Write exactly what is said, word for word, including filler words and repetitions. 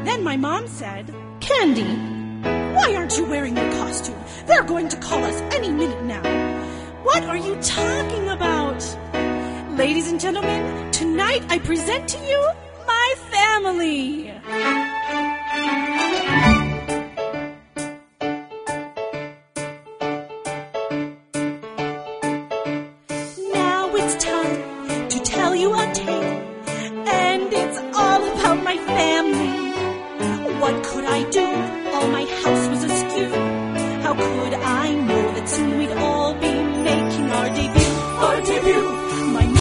Then my mom said, "Candy, why aren't you wearing your costume? They're going to call us any minute now." "What are you talking about?" "Ladies and gentlemen, tonight I present to you my family."